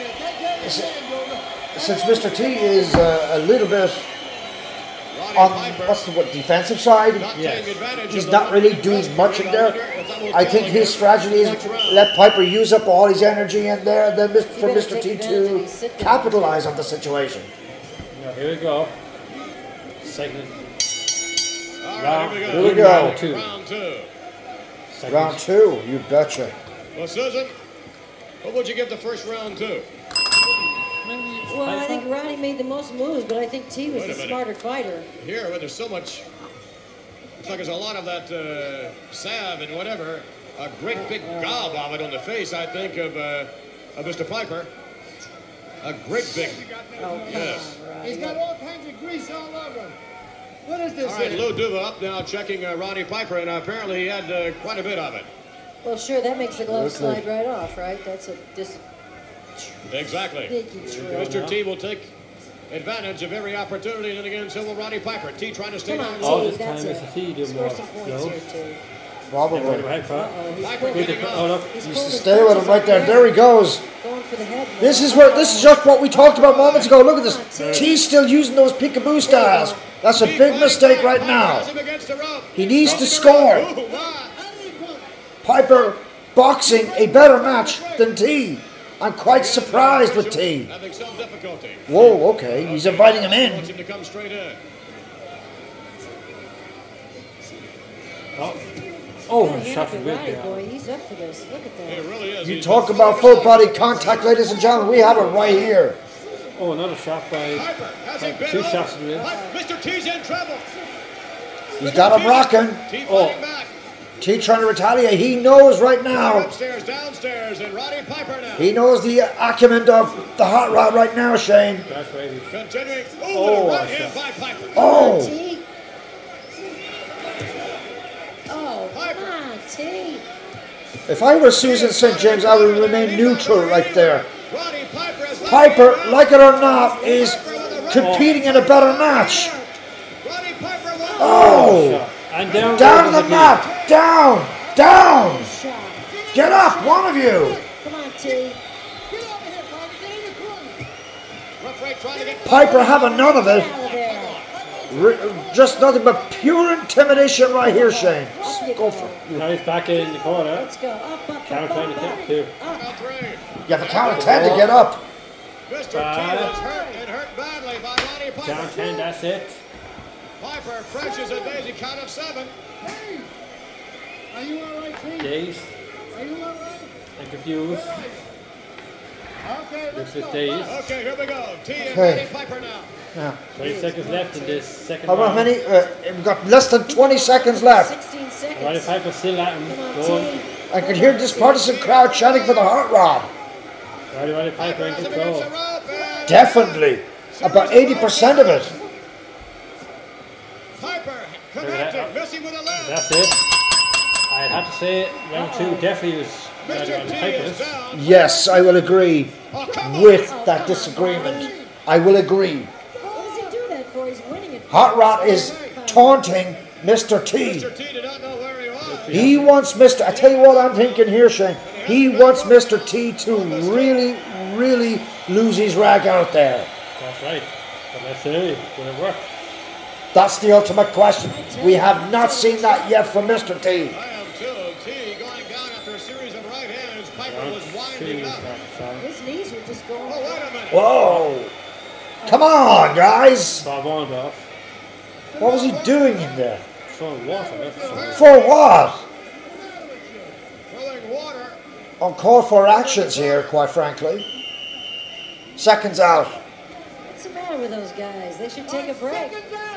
Since Mr. T is a little bit on what's the defensive side, he's not really doing much in there. I think his strategy is let Piper use up all his energy in there, and then for Mr. T to capitalize on the situation. Now, here we go. Second. All Round, right, Here we go. round two. Round two. Second. Round 2, you betcha. Well, Susan, what would you give the first round to? Well, I think Roddy made the most moves, but I think T was Wait a the minute. smarter fighter. Here, where there's so much, looks like there's a lot of that salve and whatever. A great big gob of it on the face, I think, of Mr. Piper. A great big, yes. He's got all kinds of grease all over him. What is this? All right, Lou Duva up now checking Roddy Piper, and apparently he had quite a bit of it. Well, sure, that makes the glove Okay. slide right off, right? That's a Exactly. Sneaky trick. Mr. T will take advantage of every opportunity, and then again, so will Roddy Piper. T trying to stay Come down on, low. All T, this time, that's it. Mr. T did Score more. some points No. here, too. Probably. Right, Uh-oh, he's Piper pulling getting the- up. Oh, look. he's Used pulling to the stay with him punches right there. up There he goes. Going for the head. This is just what we talked about moments ago. Look at this. T's still using those peekaboo styles. That's a big mistake right now. He needs to score. Piper boxing a better match than T. I'm quite surprised with T. Whoa, okay. He's inviting him in. Oh, shot from Roddy boy, he's up for this. Look at that. It really is. You talk about full body contact, ladies and gentlemen. We have it right here. Oh, another shot by two shots in the ribs. Mr. T's in trouble. He's got him rocking. Oh. T trying to retaliate. He knows right now. Upstairs, downstairs, and Roddy Piper now. He knows the acumen of the hot rod right now, Shane. That's right. Continuing. Oh, Right hand by Piper. Oh. Oh, come on, T. If I were Susan St. James, I would remain neutral right there. Piper, like it or not, is competing in a better match. Oh! And down to the mat! Down! Down! Get up, one of you! Come on, T. Piper having none of it. Just nothing but pure intimidation right here, Shane. Go for it. Now he's back in the corner. Let's go. Up, Count 10 to count 2. You have a count of 10 to get up. Mr. T was hurt and hurt badly by Roddy Piper. Count 10, that's it. Piper crunches a daisy count of 7. Are you all right, T? Dazed Are you all right? and confused. Okay, This is dazed. Okay, here we go. T and Okay. Roddy Piper now. Yeah. 20 seconds left in this second How round. many? We've got less than 20 seconds left. 16 seconds. Roddy Piper still at him. Come on, Going. T. I could hear this partisan crowd chanting for the hot rod. Roddy Piper in control. Definitely. About 80% of it. Piper connected, missing with a left. That's it. I'd have to say round 2 definitely was Roddy Piper's. Yes, I will agree with that disagreement. I will agree. What does he do that for? He's winning it. Hot Rod is taunting Mr. T. Mr. T did not know where he was. He wants Mr. I tell you what I'm thinking here, Shane. He wants Mr. T to really, really lose his rag out there. That's right. But let's see, will it work? That's the ultimate question. We have not seen that yet from Mr. T. I am too. T going down after a series of right hands. Piper was winding up. His knees are just going. Oh, wait a minute. Whoa! Come on, guys! Bob on off. What was he doing in there? Throwing water. That's For what? Throwing water. Uncalled for actions here, quite frankly. Seconds out. What's the matter with those guys? They should take a break.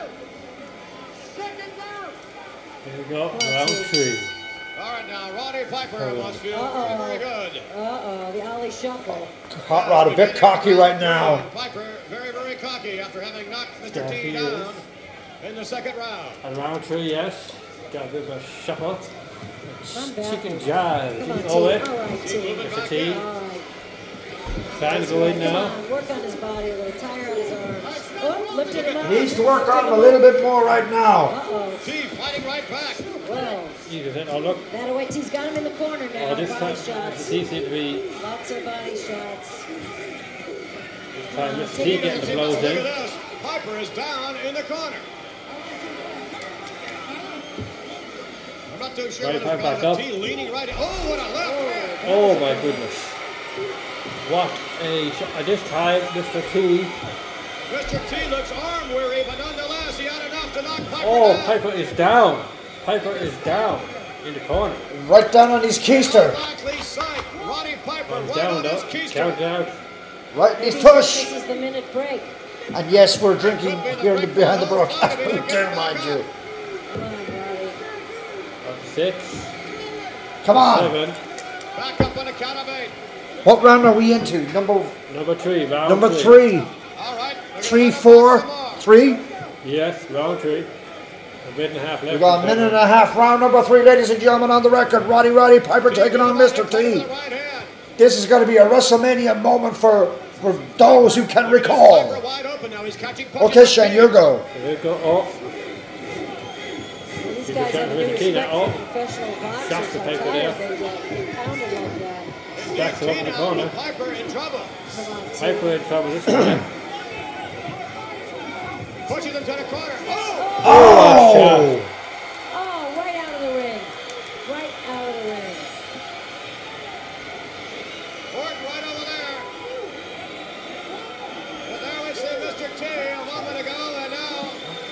Here we go, round 3. All right, now Roddy Piper must feel very good. Uh-oh, the Ollie shuffle. Hot Rod a bit cocky right now. Piper very, very cocky after having knocked Mr. T down in the second round. And round 3, yes. Got a bit of a shuffle. I'm back. Chicken jive. Come on, T. Oh, it. All right, T. Mr. T. All right. Trying to go in Come now. on, work on his body a little. Tire out his arms. Oh, lifted him up. Needs to work on him a little bit more right now. Uh-oh. T fighting right back. Well, Oh, look. that away. T's got him in the corner now. Oh, this Body time, shots. Mr. T seemed to be, Lots of body shots. this time Mr. T getting the blows Look in. at this. Piper is down in the corner. I'm not too sure Right, what is back going on. up. T leaning right. Oh, what a left. Oh my goodness. What a shot. At this time, Mr. T. Mr. T looks arm weary, but nonetheless, he had enough to knock Piper Oh, down. Piper is down. Piper is down in the corner. Right down on his keister. Likely sight. Roddy Piper He's right down on now. his keister. Count it out. Right in his Maybe tush. This is the minute break. And yes, we're drinking here behind the broadcast. Don't mind you. Come on, Roddy. Up to 6. Come on. 7. Back up on a count of 8. What round are we into? Number 3. Round number 3. 3. All right. 3, 4, 3. Yes, round 3. A minute and a half left. We got a minute and a half. Round number 3, ladies and gentlemen, on the record. Roddy Piper taking on Mr. T. This is going to be a WrestleMania moment for those who can recall. Wide open now. He's catching Okay, Shane, your go. Here we go. Oh, These Did guys you have count to Mr. do T now? respect Oh. for professional boxers. Shots to How Piper tired there. they get pounded like that. backs him up in the corner. Piper in trouble. Piper in trouble this time. Pushes Tees him to the corner. Oh! Oh, right out of the ring. Right out of the ring. Orton right over there. But there we see Mr. T a moment ago, and now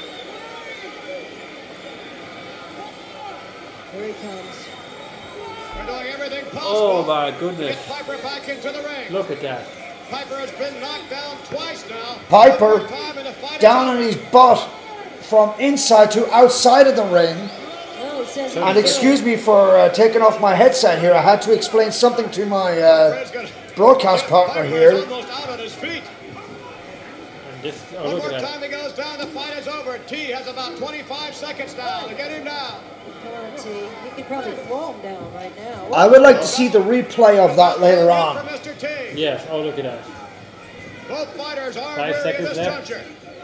Here he comes. they're doing everything possible. Oh my to goodness. get Piper back into the ring. Look at that. Piper has been knocked down twice now. Piper One more time and the fight is down over. on his butt from inside to outside of the ring. Well, it says And excuse me for taking off my headset here. I had to explain something to my broadcast partner here. Almost out on his feet. And just, oh, One look more at time that. he goes down, the fight is over. T has about 25 seconds now to get him down. Come on, T. You could probably throw him down right now. I would like to see the replay of that later on. For Mr. T. Yes, oh, look at that. Both fighters are 5 weary at seconds this left. juncture.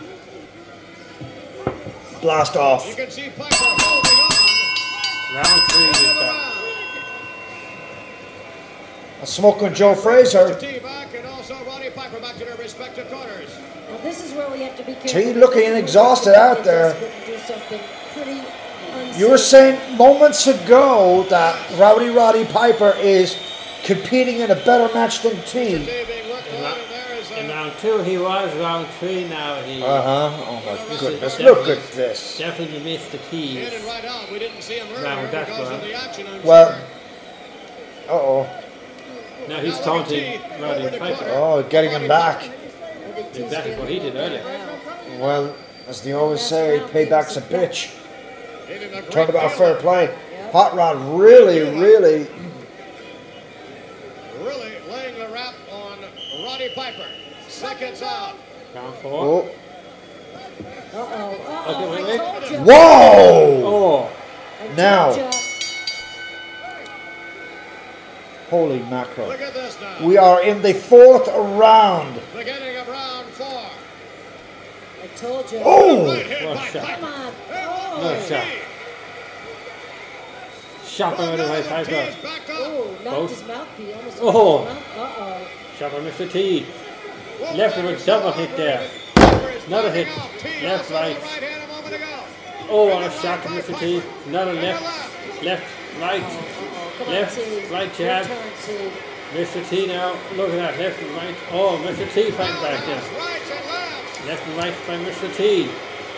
Blast You off. can see Piper holding on. Round 3 is Into the that. round. A smoking Joe Fraser. T back and also Roddy Piper back to their respective corners. Well, this is where we have to be careful. T looking exhausted out there. Do something pretty You were saying moments ago that Roddy Piper is competing in a better match than T. In round 2 he was, round 3 now he... Oh my goodness, Definitely- look at this. Definitely missed the keys. In and right out. We didn't see him earlier Round that because of one. the action, I'm Well, sure. uh-oh. Now he's taunting Roddy Piper. Oh, getting him back. Exactly what he did earlier. Well, as they always say, payback's a bitch. Turnabout fair play. Hot Rod really Really laying the rap on Roddy Piper. Seconds out. Round 4. Oh. Okay, wait, wait. Whoa! Oh. Now. Holy mackerel. Look at this now. We are in the 4th round. Beginning of round 4. I told you. Oh! Right hit What by shot? Piper. Come on. No shot. Shot by Roddy Piper. T is back up. Oh, knocked Both. his mouthpiece. Almost Oh. knocked his mouth. Uh-oh. Shot by Mr. T. Left with a double hit there. Another hit. Left, right. Oh, what a shot to Mr. T. Another left. Left, right. Come on, Left, T. right jab. Your turn, T. Mr. T now. Look at that. Left and right. Oh, Mr. T fighting back there. Left and right by Mr. T.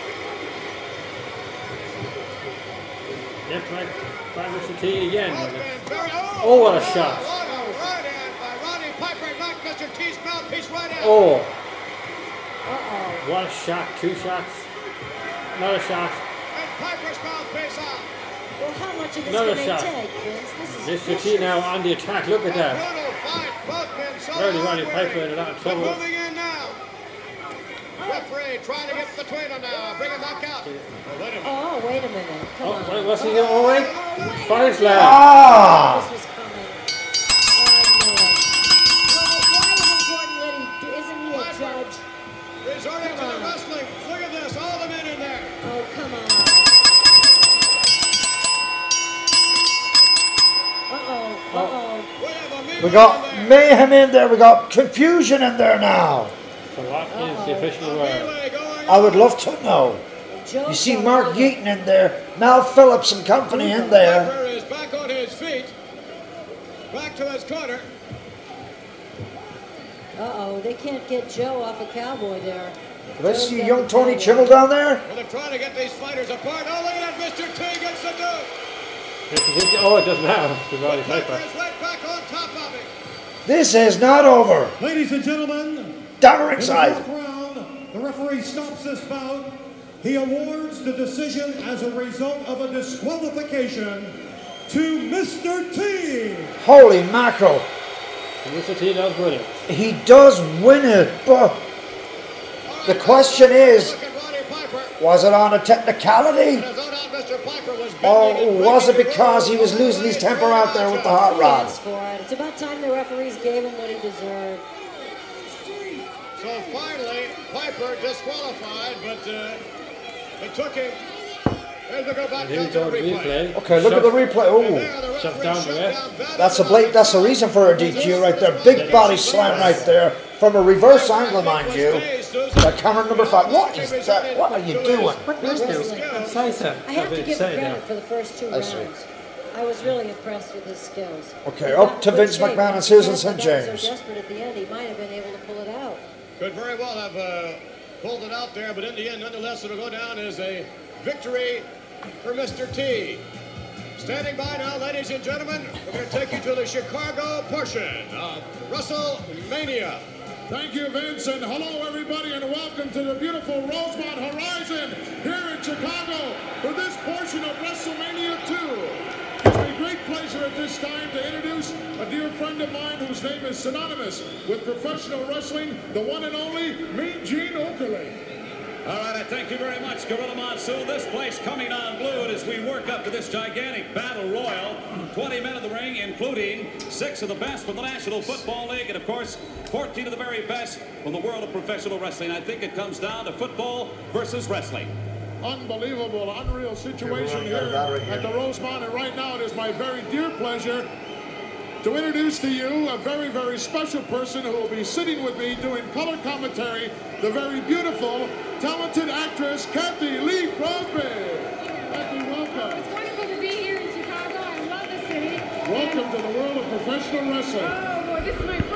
Left, right by Mr. T again. Oh, what a shot. Roddy Piper knocked Mr. T's mouthpiece right out. Oh, Uh-oh. what a shot. 2 shots. Another shot. And Piper's mouthpiece out. Well, how much of this Another can shot. they take, Vince? This is Mr. T now on the attack. Look at that. Brutal fight. Both men so Roddy hard Piper in working. a lot of But trouble. moving in now. Referee trying to get between them now. Bring him back out. Oh, wait a minute. Oh, wait a minute. Come Oh, on. wait, what's he going? Oh, wait. Fire slam. Ah! This was coming. Oh, I knew it. Well, why isn't Gordon Liddy? Isn't he a judge? Resorting to the wrestling. Look at this. All the men in there. Oh, come on. Uh-oh. Uh-oh. We have a man We got mayhem in there. We got confusion in there now. So what is the official word? I would love to know. Joe You see Joe Mark Liddy. Yeaton in there, Mal Phillips and company in there. Piper is back on his feet. Back to his corner. Uh-oh. They can't get Joe off a cowboy there. Let's Joe's see got young the Tony cowboy. Chimmel down there. Well, they're trying to get these fighters apart. Oh, look at that. Mr. T gets the dude. Oh, it doesn't matter. To Roddy Piper Piper. is right back on top of him. This is not over. Ladies and gentlemen, Down in the ringside. 4th round, the referee stops this bout. He awards the decision as a result of a disqualification to Mr. T. Holy mackerel. Mr. T does win it. He does win it, but the question is, Look at Roddy Piper. was it on a technicality? There's no doubt Mr. Piper was Or bending and was it breaking because he was losing his temper out there with the hot rod? Yes, for it. It's about time the referees gave him what he deserved. So finally, Piper disqualified, but it took him. There's the go back Here down we to go, the replay. replay. Okay, look at the replay. Oh, Shut down the ref. that's a reason for a DQ right there. Big body slam right there from a reverse angle, mind you. Cameron number 5. What is that? What are you doing? What is this? Salsa. I have to give him credit for the first 2 rounds. I was really impressed with his skills. Okay, up to Vince McMahon and Susan St. So James. desperate at the end, he might have been able to pull it out. Could very well have pulled it out there, but in the end, nonetheless, it'll go down as a victory for Mr. T. Standing by now, ladies and gentlemen, we're going to take you to the Chicago portion of WrestleMania. Thank you, Vince, and hello, everybody, and welcome to the beautiful Rosemont Horizon here in Chicago for this portion of WrestleMania 2. It's my great pleasure at this time to introduce a dear friend of mine whose name is synonymous with professional wrestling, the one and only Mean Gene Okerlund. All right, I thank you very much, Gorilla Monsoon. This place coming on blue as we work up to this gigantic battle royal. 20 men in the ring, including 6 of the best from the National Football League, and of course, 14 of the very best from the world of professional wrestling. I think it comes down to football versus wrestling. Unbelievable, unreal situation here at the Rosemont, and right now it is my very dear pleasure to introduce to you a very, very special person who will be sitting with me doing color commentary, the very beautiful, talented actress, Kathy Lee Crosby. Kathy, welcome. It's wonderful to be here in Chicago. I love the city. Welcome to the world of professional wrestling. Oh, boy, this is my